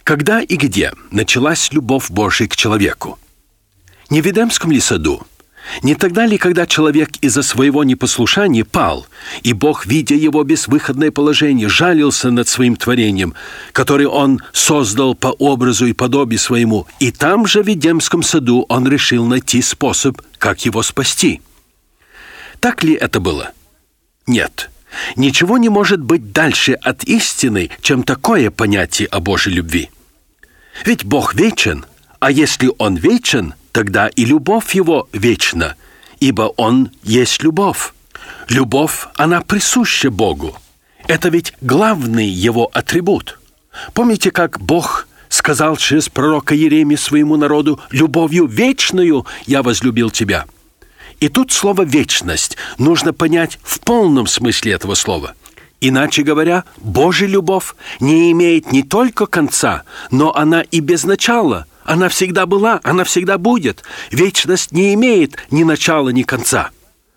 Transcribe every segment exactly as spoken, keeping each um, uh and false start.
Когда и где началась любовь Божия к человеку? Не в Эдемском ли саду? Не тогда ли, когда человек из-за своего непослушания пал, и Бог, видя его безвыходное положение, жалился над своим творением, которое Он создал по образу и подобию своему, и там же в Эдемском саду Он решил найти способ, как его спасти? Так ли это было? Нет. Ничего не может быть дальше от истины, чем такое понятие о Божьей любви. Ведь Бог вечен, а если Он вечен, тогда и любовь Его вечна, ибо Он есть любовь. Любовь, она присуща Богу. Это ведь главный Его атрибут. Помните, как Бог сказал через пророка Иеремию своему народу: «Любовью вечною я возлюбил тебя». И тут слово «вечность» нужно понять в полном смысле этого слова. Иначе говоря, Божья любовь не имеет не только конца, но она и без начала. Она всегда была, она всегда будет. Вечность не имеет ни начала, ни конца.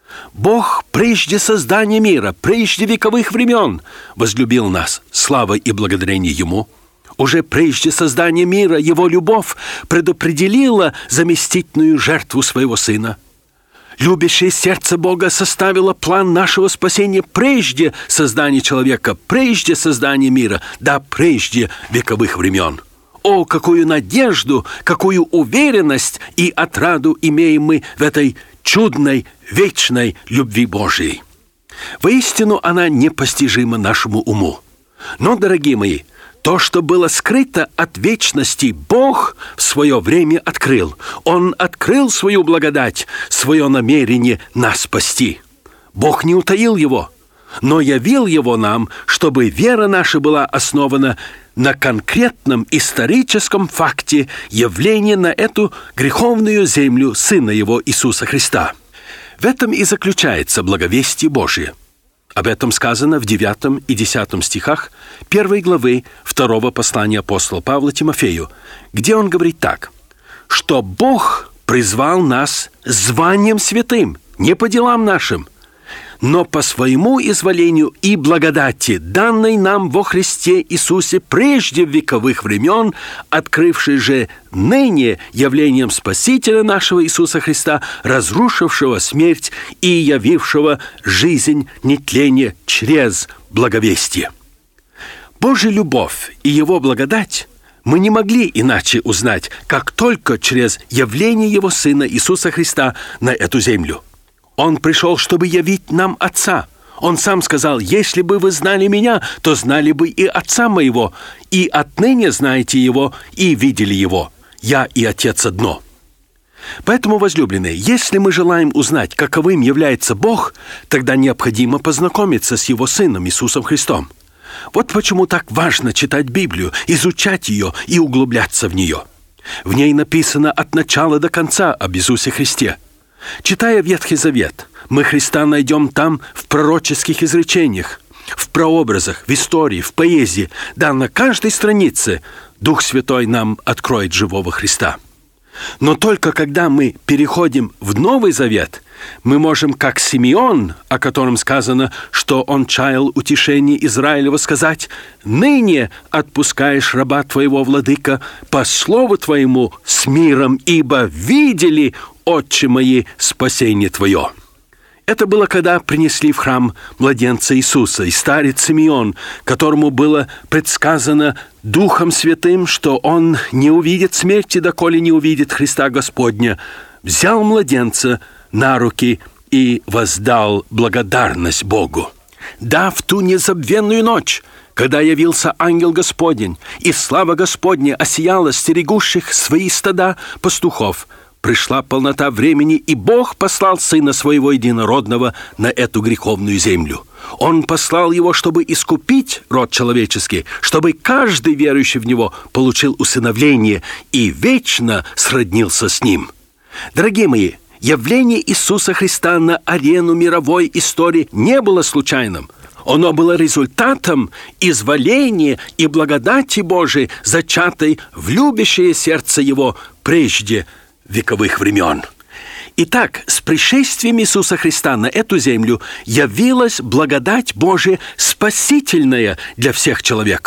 Бог прежде создания мира, прежде вековых времен возлюбил нас, слава и благодарение Ему. Уже прежде создания мира Его любовь предопределила заместительную жертву Своего Сына. Любящее сердце Бога составило план нашего спасения прежде создания человека, прежде создания мира, да прежде вековых времен. О, какую надежду, какую уверенность и отраду имеем мы в этой чудной, вечной любви Божией! Воистину, она непостижима нашему уму. Но, дорогие мои, то, что было скрыто от вечности, Бог в свое время открыл. Он открыл свою благодать, свое намерение нас спасти. Бог не утаил его, но явил его нам, чтобы вера наша была основана на конкретном историческом факте явления на эту греховную землю Сына Его Иисуса Христа. В этом и заключается благовестие Божие. Об этом сказано в девятом и десятом стихах первой главы второго послания апостола Павла Тимофею, где он говорит так: «Что Бог призвал нас званием святым, не по делам нашим, но по своему изволению и благодати, данной нам во Христе Иисусе прежде вековых времен, открывшей же ныне явлением Спасителя нашего Иисуса Христа, разрушившего смерть и явившего жизнь нетление через благовестие». Божья любовь и Его благодать мы не могли иначе узнать, как только через явление Его Сына Иисуса Христа на эту землю. Он пришел, чтобы явить нам Отца. Он сам сказал: «Если бы вы знали Меня, то знали бы и Отца Моего, и отныне знаете Его, и видели Его. Я и Отец одно». Поэтому, возлюбленные, если мы желаем узнать, каковым является Бог, тогда необходимо познакомиться с Его Сыном Иисусом Христом. Вот почему так важно читать Библию, изучать ее и углубляться в нее. В ней написано от начала до конца об Иисусе Христе. Читая Ветхий Завет, мы Христа найдем там в пророческих изречениях, в прообразах, в истории, в поэзии. Да, на каждой странице Дух Святой нам откроет живого Христа. Но только когда мы переходим в Новый Завет, мы можем, как Симеон, о котором сказано, что он чаял утешение Израилева, сказать: «Ныне отпускаешь раба твоего, владыка, по слову твоему с миром, ибо видели, отче мои, спасение твое». Это было, когда принесли в храм младенца Иисуса, и старец Симеон, которому было предсказано Духом Святым, что он не увидит смерти, доколе не увидит Христа Господня, взял младенца на руки и воздал благодарность Богу. Да, в ту незабвенную ночь, когда явился ангел Господень, и слава Господня осияла стерегущих свои стада пастухов, пришла полнота времени, и Бог послал Сына Своего Единородного на эту греховную землю. Он послал Его, чтобы искупить род человеческий, чтобы каждый верующий в Него получил усыновление и вечно сроднился с Ним. Дорогие мои, явление Иисуса Христа на арену мировой истории не было случайным. Оно было результатом изволения и благодати Божией, зачатой в любящее сердце Его прежде вековых времен. Итак, с пришествием Иисуса Христа на эту землю явилась благодать Божия спасительная для всех человеков.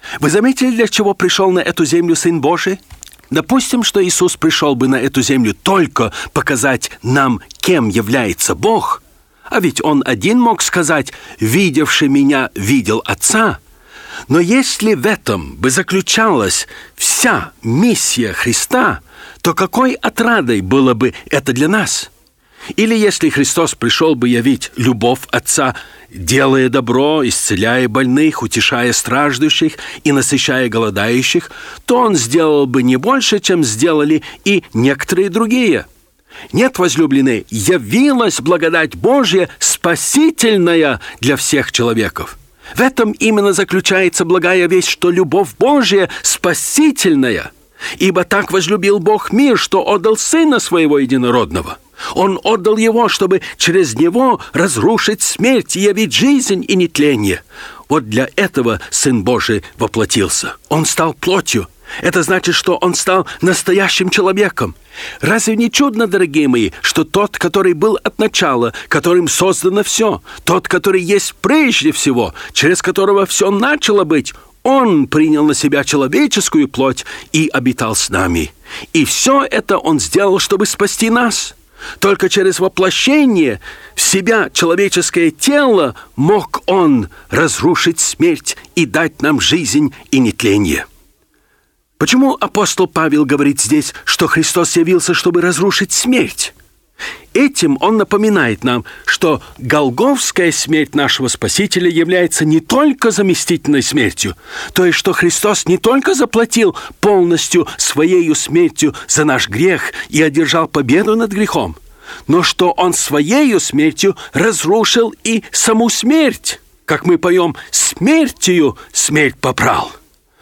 Вы заметили, для чего пришел на эту землю Сын Божий? Допустим, что Иисус пришел бы на эту землю только показать нам, кем является Бог, а ведь Он один мог сказать: «Видевший меня, видел Отца». Но если в этом бы заключалась вся миссия Христа, то какой отрадой было бы это для нас? Или если Христос пришел бы явить любовь Отца, делая добро, исцеляя больных, утешая страждущих и насыщая голодающих, то Он сделал бы не больше, чем сделали и некоторые другие. Нет, возлюбленные, явилась благодать Божья, спасительная для всех человеков. В этом именно заключается благая весть, что любовь Божья спасительная. Ибо так возлюбил Бог мир, что отдал Сына Своего Единородного. Он отдал Его, чтобы через Него разрушить смерть и явить жизнь и нетление. Вот для этого Сын Божий воплотился. Он стал плотью. Это значит, что Он стал настоящим человеком. Разве не чудно, дорогие мои, что тот, который был от начала, которым создано все, тот, который есть прежде всего, через которого все начало быть, Он принял на себя человеческую плоть и обитал с нами. И все это Он сделал, чтобы спасти нас. Только через воплощение в себя человеческое тело мог Он разрушить смерть и дать нам жизнь и нетление. Почему апостол Павел говорит здесь, что Христос явился, чтобы разрушить смерть? Этим он напоминает нам, что голгофская смерть нашего Спасителя является не только заместительной смертью, то есть что Христос не только заплатил полностью своею смертью за наш грех и одержал победу над грехом, но что Он своею смертью разрушил и саму смерть. Как мы поем: «Смертью смерть попрал».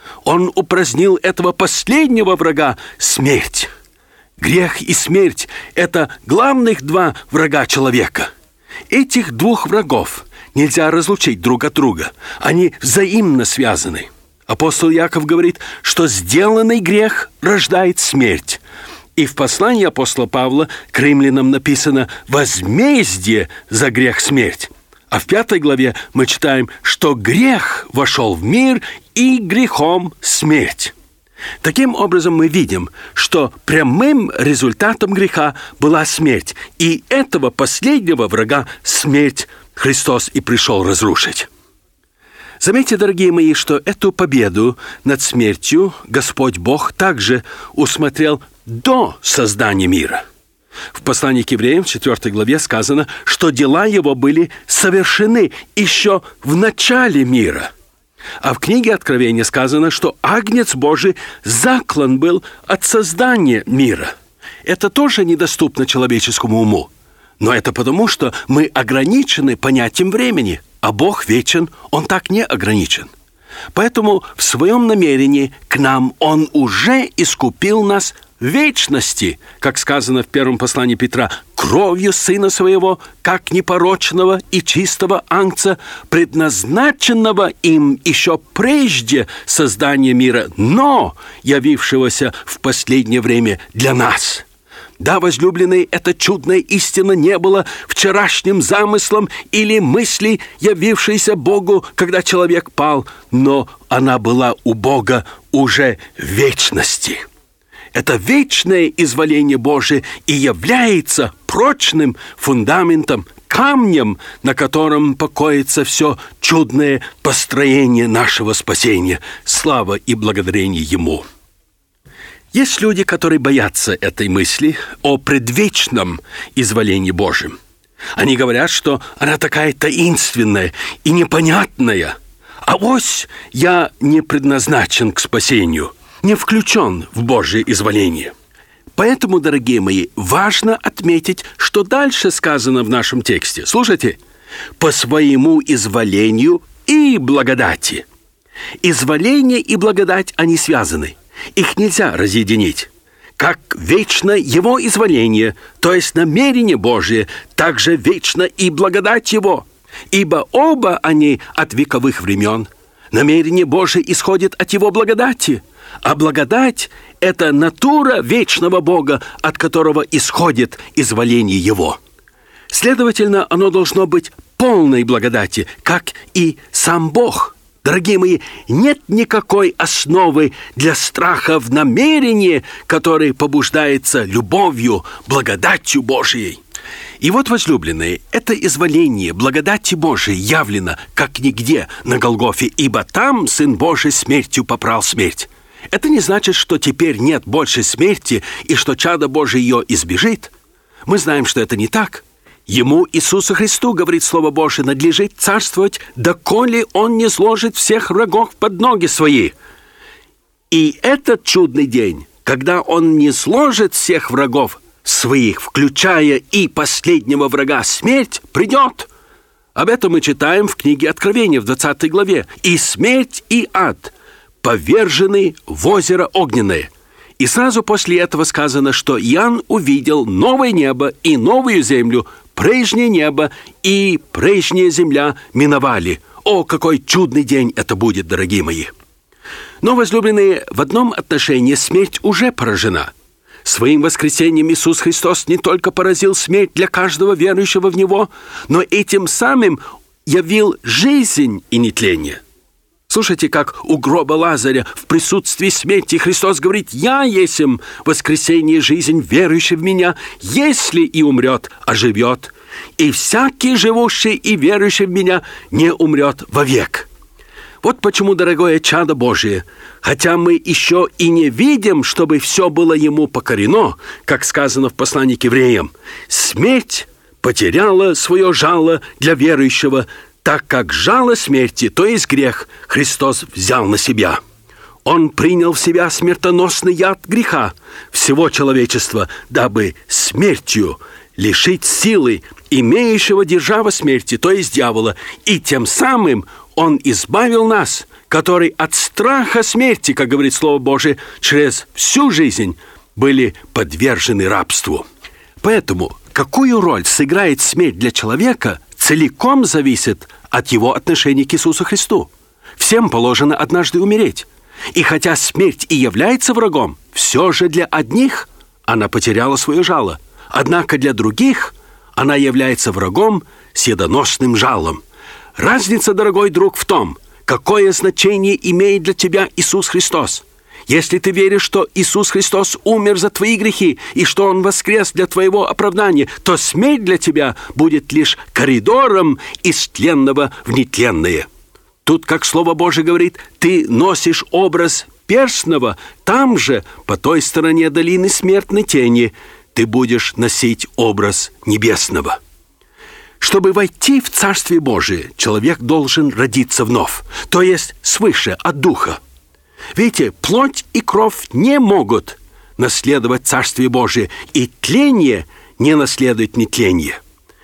Он упразднил этого последнего врага — смерть. Грех и смерть — это главных два врага человека. Этих двух врагов нельзя разлучить друг от друга. Они взаимно связаны. Апостол Яков говорит, что сделанный грех рождает смерть. И в послании апостола Павла к римлянам написано: «Возмездие за грех — смерть». А в пятой главе мы читаем, что грех вошел в мир, и грехом смерть. Таким образом, мы видим, что прямым результатом греха была смерть, и этого последнего врага, смерть, Христос и пришел разрушить. Заметьте, дорогие мои, что эту победу над смертью Господь Бог также усмотрел до создания мира. В послании к евреям, в четвёртой главе сказано, что дела Его были совершены еще в начале мира. А в книге Откровения сказано, что Агнец Божий заклан был от создания мира. Это тоже недоступно человеческому уму. Но это потому, что мы ограничены понятием времени, а Бог вечен, Он так не ограничен. Поэтому в своем намерении к нам Он уже искупил нас в вечности, как сказано в первом послании Петра, кровью Сына Своего, как непорочного и чистого агнца, предназначенного им еще прежде создания мира, но явившегося в последнее время для нас. Да, возлюбленные, эта чудная истина не была вчерашним замыслом или мыслей, явившейся Богу, когда человек пал, но она была у Бога уже в вечности. Это вечное изволение Божие и является прочным фундаментом, камнем, на котором покоится все чудное построение нашего спасения. Слава и благодарение Ему. Есть люди, которые боятся этой мысли о предвечном изволении Божьем. Они говорят, что она такая таинственная и непонятная. А вось я не предназначен к спасению, не включен в Божье изволение. Поэтому, дорогие мои, важно отметить, что дальше сказано в нашем тексте. Слушайте. «По своему изволению и благодати». Изволение и благодать, они связаны. Их нельзя разъединить. Как вечно Его изволение, то есть намерение Божие, так же вечно и благодать Его. Ибо оба они от вековых времен. Намерение Божие исходит от Его благодати. А благодать — это натура вечного Бога, от которого исходит изволение Его. Следовательно, оно должно быть полной благодати, как и сам Бог. Дорогие мои, нет никакой основы для страха в намерении, которое побуждается любовью, благодатью Божией. И вот, возлюбленные, это изволение благодати Божией явлено, как нигде, на Голгофе, ибо там Сын Божий смертью попрал смерть. Это не значит, что теперь нет больше смерти и что чадо Божие ее избежит. Мы знаем, что это не так. Ему, Иисусу Христу, говорит Слово Божие, надлежит царствовать, доколе Он не сложит всех врагов под ноги свои. И этот чудный день, когда Он не сложит всех врагов своих, включая и последнего врага, смерть, придет. Об этом мы читаем в книге Откровения в двадцатой главе. «И смерть, и ад повержены в озеро огненное». И сразу после этого сказано, что Иоанн увидел новое небо и новую землю, прежнее небо и прежняя земля миновали. О, какой чудный день это будет, дорогие мои! Но, возлюбленные, в одном отношении смерть уже поражена. Своим воскресением Иисус Христос не только поразил смерть для каждого верующего в Него, но этим самым явил жизнь и нетление. Слушайте, как у гроба Лазаря в присутствии смерти Христос говорит: «Я есмь воскресение и жизнь, верующий в Меня, если и умрет, оживет, и всякий живущий и верующий в Меня не умрет вовек». Вот почему, дорогое чадо Божие, хотя мы еще и не видим, чтобы все было Ему покорено, как сказано в послании к евреям, смерть потеряла свое жало для верующего, так как жало смерти, то есть грех, Христос взял на себя. Он принял в себя смертоносный яд греха всего человечества, дабы смертью лишить силы имеющего держава смерти, то есть дьявола, и тем самым Он избавил нас, которые от страха смерти, как говорит Слово Божие, через всю жизнь были подвержены рабству. Поэтому какую роль сыграет смерть для человека, целиком зависит от его отношения к Иисусу Христу. Всем положено однажды умереть. И хотя смерть и является врагом, все же для одних она потеряла свое жало. Однако для других она является врагом с ядоносным жалом. Разница, дорогой друг, в том, какое значение имеет для тебя Иисус Христос. Если ты веришь, что Иисус Христос умер за твои грехи и что Он воскрес для твоего оправдания, то смерть для тебя будет лишь коридором из тленного в нетленное. Тут, как Слово Божие говорит, ты носишь образ перстного, там же, по той стороне долины смертной тени, ты будешь носить образ небесного. Чтобы войти в Царствие Божие, человек должен родиться вновь, то есть свыше, от Духа. Видите, плоть и кровь не могут наследовать Царствие Божие, и тление не наследует нетление.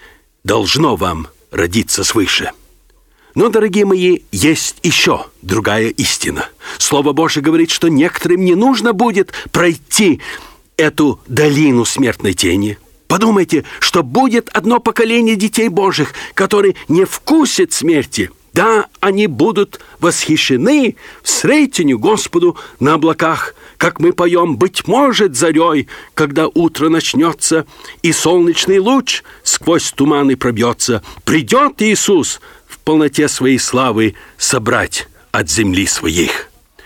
Должно вам родиться свыше. Но, дорогие мои, есть еще другая истина. Слово Божие говорит, что некоторым не нужно будет пройти эту долину смертной тени. Подумайте, что будет одно поколение детей Божьих, которые не вкусят смерти. Да, они будут восхищены встретению Господу на облаках, как мы поем, быть может, зарей, когда утро начнется, и солнечный луч сквозь туманы пробьется. Придет Иисус в полноте своей славы собрать от земли своих.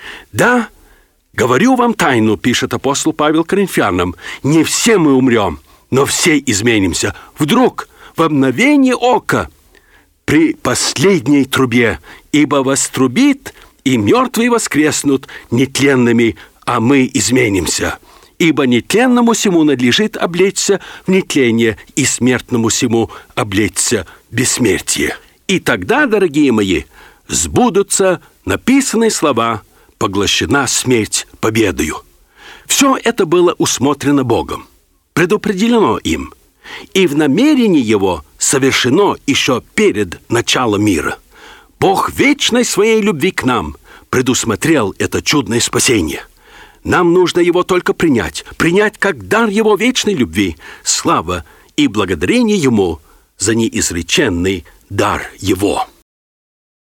Да, говорю вам тайну, пишет апостол Павел Коринфянам, не все мы умрем, но все изменимся. Вдруг, в мгновение ока, при последней трубе, ибо вострубит, и мертвые воскреснут нетленными, а мы изменимся. Ибо нетленному сему надлежит облечься в нетление, и смертному сему облечься в бессмертие. И тогда, дорогие мои, сбудутся написанные слова: «Поглощена смерть победою». Все это было усмотрено Богом, предопределено им, и в намерении Его совершено еще перед началом мира. Бог вечной своей любви к нам предусмотрел это чудное спасение. Нам нужно его только принять, принять как дар Его вечной любви, слава и благодарение Ему за неизреченный дар Его.